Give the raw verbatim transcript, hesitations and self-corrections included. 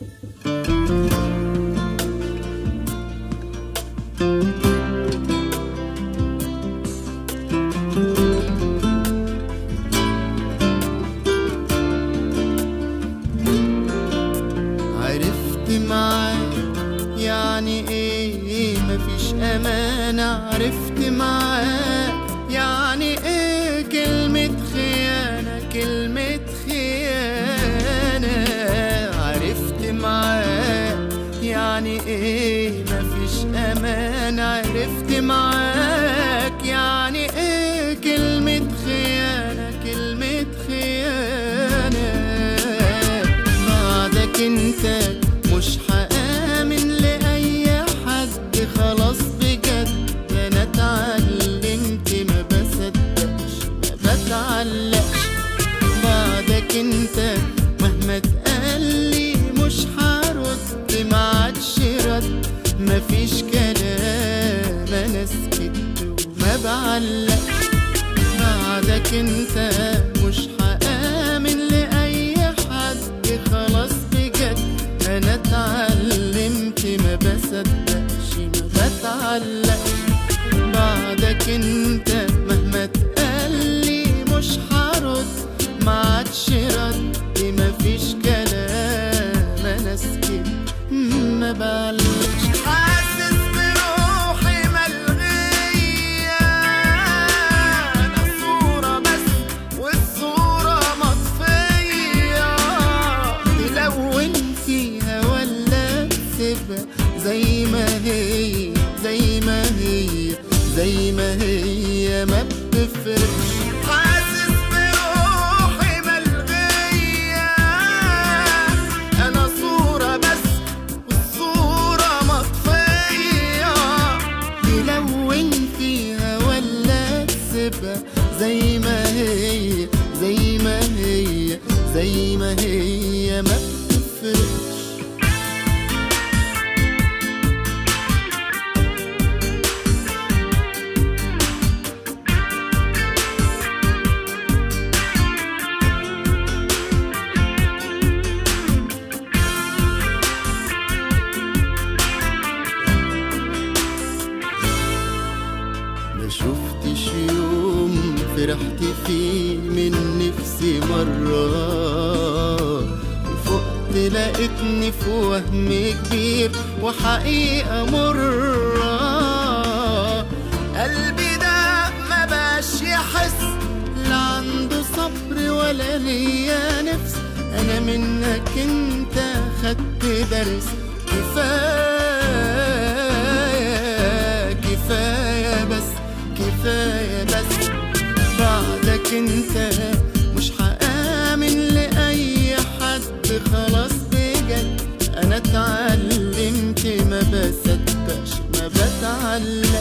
عرفت معاك يعني ايه مفيش امانة، عرفت معاك يعني ايه كلمة خيانة، كلمة خيانة. عرفت معاك يعني ايه مفيش امانة، عرفت معاك يعني ايه كلمة خيانة، كلمة خيانة. بعدك انت مش هآمن لأي حد، خلاص بجد انا اتعلمت ما بصدقش ما بتعلقش. بعدك انت مهما تقالي مش هرد، ما عادش رد، مفيش كلام انا سكت وما بعلقش. بعدك انت مش هآمن لأي حد، خلاص بجد انا اتعلمت ما بصدقش ما بتعلقش. بعدك انت مهما تقالي مش هرد، ما عادش رد، مفيش كلام انا سكت ما بعلقش. حاسس بروحي ملغية، انا صورة بس والصورة مطفية، تلون فيها ولا تسيبها زي ما هي زي ما هي زي ما هي ما بتفرقش. حاسس بروحي ملغية، انا صورة بس والصورة مطفية، تلون فيها ولا تسيبها زي ما هي زي ما هي زي ما هي ما بتفرقش. ما شفتش يوم فرحت فيه من نفسي مرة، وفقت لقيتني في وهم كبير وحقيقة مرة. قلبي ده ما باش يحس، لا عنده صبر ولا ليا نفس، انا منك انت خدت درس. كفاية كفاية بس كفاية بس. بعدك انت مش هآمن لأي حد، خلاص بجد انا اتعلمت ما بصدقش ما بتعلم.